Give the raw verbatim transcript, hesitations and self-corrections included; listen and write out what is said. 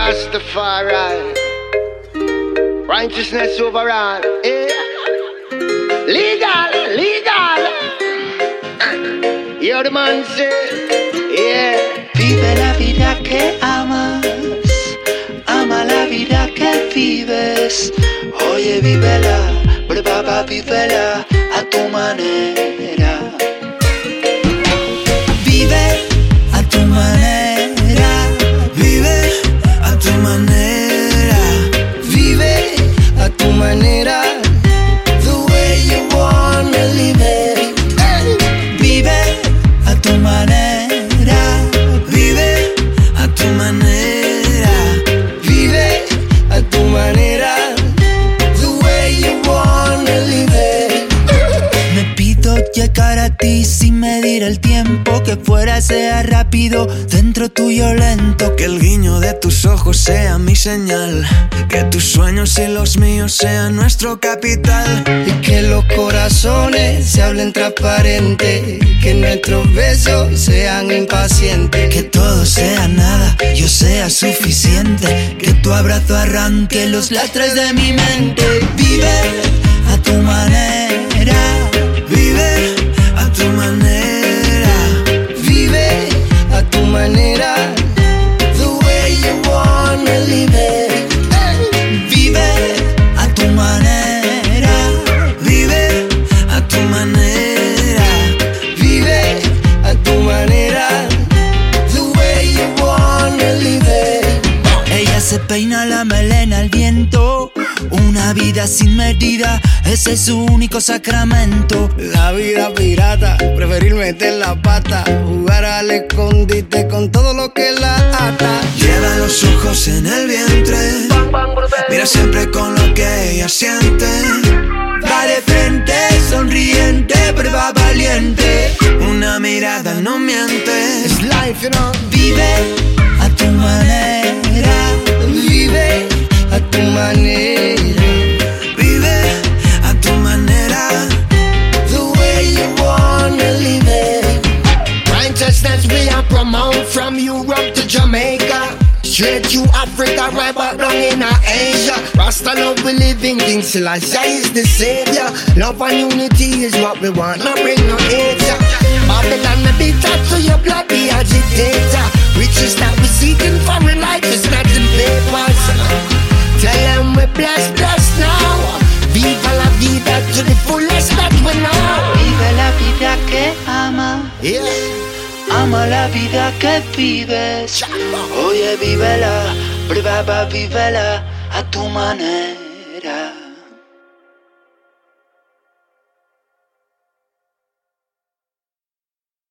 Rastafari, righteousness overall. Eh? Legal, legal. You're the man say, yeah. Vive la vida que amas, ama la vida que vives. Oye, vívela, prueba, vívela a tu manera. Vive a tu manera, vive a tu manera, vive a tu manera, the way you wanna live it. Hey. Vive a tu manera, vive a tu manera, vive a tu manera, the way you wanna live it. Me pido llegar a ti sin medir el tiempo, que fuera sea rápido, dentro tuyo lento. Que el guiño de tus ojos sea mi señal, que tus sueños y los míos sean nuestro capital. Y que los corazones se hablen transparente, que nuestros besos sean impacientes. Que todo sea nada, yo sea suficiente, que tu abrazo arranque los lastres de mi mente. Vive a tu manera, vive a tu manera, vive a tu manera, the way you wanna live it. Hey. Vive a tu manera, vive a tu manera, vive a tu manera, the way you wanna live it. Ella se peina la melena al viento, una vida sin medida, ese es su único sacramento. La vida pirata, preferir meter la pata, jugar al escondite con todo lo que la ata. Lleva los ojos en el vientre, mira siempre con lo que ella siente. Va de frente, sonriente, prueba valiente, una mirada no miente. It's life, you know. Vive a tu manera, vive a tu manera, vive a tu manera, the way you wanna live it. Righteousness we are promote from Europe to Jamaica, straight to Africa, right back down in Asia. Rasta love we living, King Selassie is the savior. Love and unity is what we want, no bring no hate. Babylon may be tied to your blood, the agitator. Riches that we seeking for in life is not in papers. Tell them we blessed, blessed now. Viva la vida to the fullest that we know. Vive la vida que ama, Yeah. ama la vida que vives. Oye, vívela, prueba, vívela a tu manera.